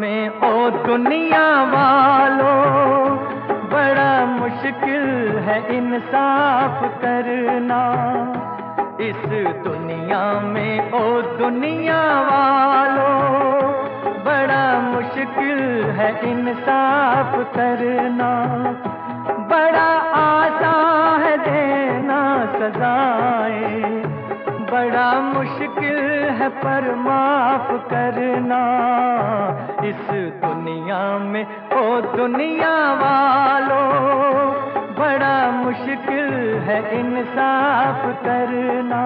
में ओ दुनिया वालों, बड़ा मुश्किल है इंसाफ करना। इस दुनिया में ओ दुनिया वालों, बड़ा मुश्किल है इंसाफ करना। बड़ा आसान है देना सजाएं, बड़ा मुश्किल है पर माफ करना। इस दुनिया में ओ दुनिया वालों, बड़ा मुश्किल है इंसाफ करना।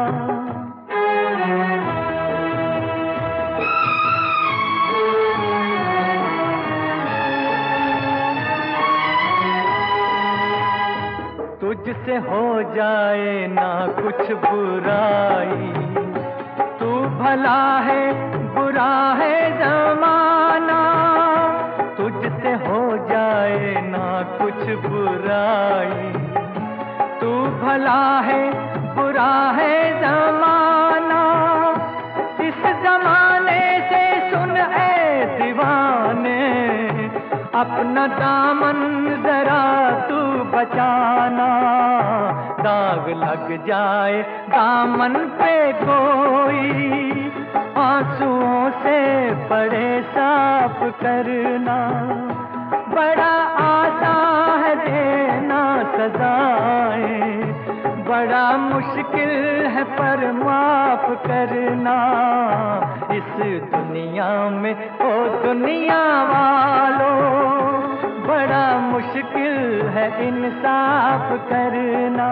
तुझसे हो जाए ना कुछ बुराई, तू भला है बुरा है ज़माना। तुझसे हो जाए ना कुछ बुराई, तू भला है बुरा है ज़माना। इस ज़माने से सुन ए दीवाने, अपना दामन जरा तू बचाना। दाग लग जाए दामन पे कोई, आंसुओं से पड़े साफ करना। बड़ा आसान है देना सजाएं, बड़ा मुश्किल है पर माफ करना। इस दुनिया में ओ दुनिया वालों, बड़ा मुश्किल है इंसाफ करना।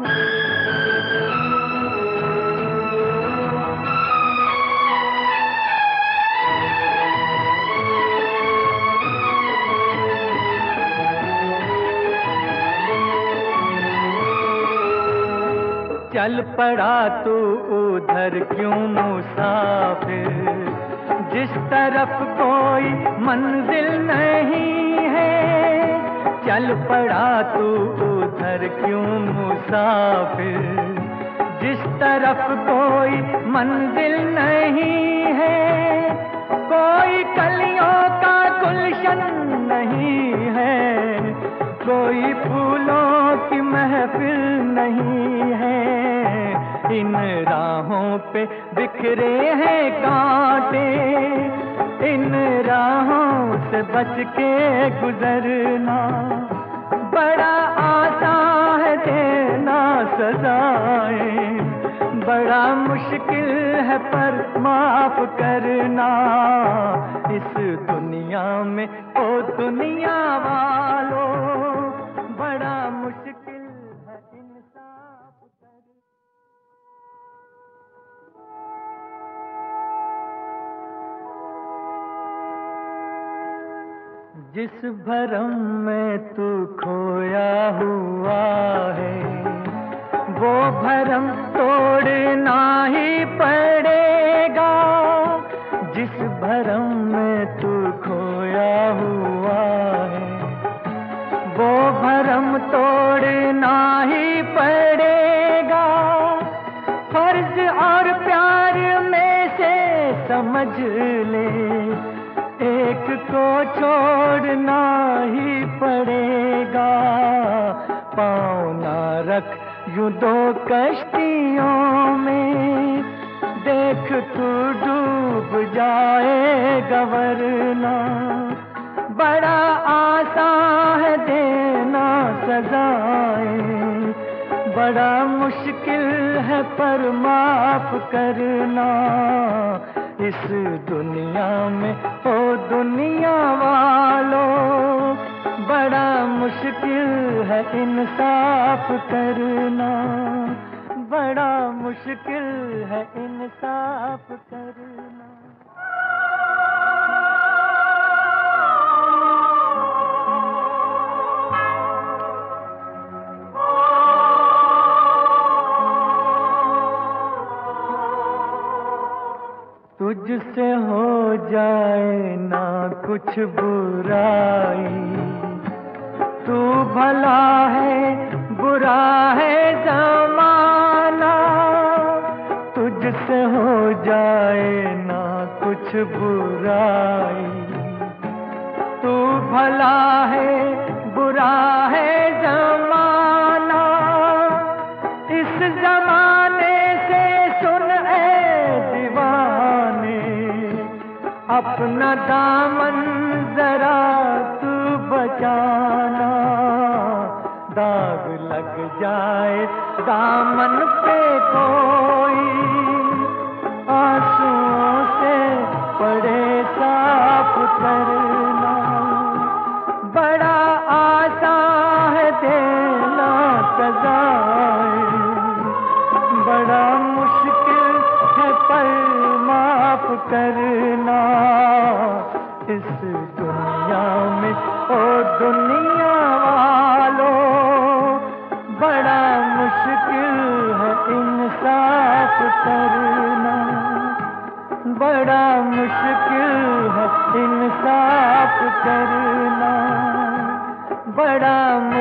चल पड़ा तू उधर क्यों मुसाफिर, जिस तरफ कोई मंजिल नहीं है। चल पड़ा तू उधर क्यों मुसाफिर, जिस तरफ कोई मंजिल नहीं है। कोई कलियों का गुलशन नहीं है, कोई फूलों की महफिल नहीं है। इन राहों पे बिखरे हैं कांटे, इन राहों से बच के गुजरना। बड़ा आसान है देना सजाएं, बड़ा मुश्किल है पर माफ करना। इस दुनिया में ओ दुनिया वालों, बड़ा मुश्किल है इंसाफ करना। जिस भरम में तू खोया हुआ है, वो भरम तोड़ना ही पड़ेगा। जिस भरम में तू खोया हुआ है, वो भरम तोड़ना ही पड़ेगा। फर्ज और प्यार में से समझ ले, एक को छोड़ना ही पड़ेगा। पाँव ना रख यूं दो कश्तियों में, देख तू डूब जाएगा वरना। बड़ा आसान है देना सजाएं, बड़ा मुश्किल है पर माफ करना। इस दुनिया में ओ दुनिया वालों, बड़ा मुश्किल है इंसाफ करना। बड़ा मुश्किल है इंसाफ करना। तुझसे हो जाए ना कुछ बुराई, तू भला है बुरा है ज़माना। तुझसे हो जाए ना कुछ बुराई, भला है बुरा है जमाना, इस जमाने से सुन ए दीवाने, अपना दामन जरा तू बचाना। दाग लग जाए दामन पे कोई, आंसुओं से पड़े साफ करना। बड़ा आसान है देना सजाए, बड़ा मुश्किल है पर माफ करना। इस दुनिया में ओ दुनिया वालों, बड़ा मुश्किल है इंसाफ करना, बड़ा मुश्किल है इंसाफ करना, बड़ा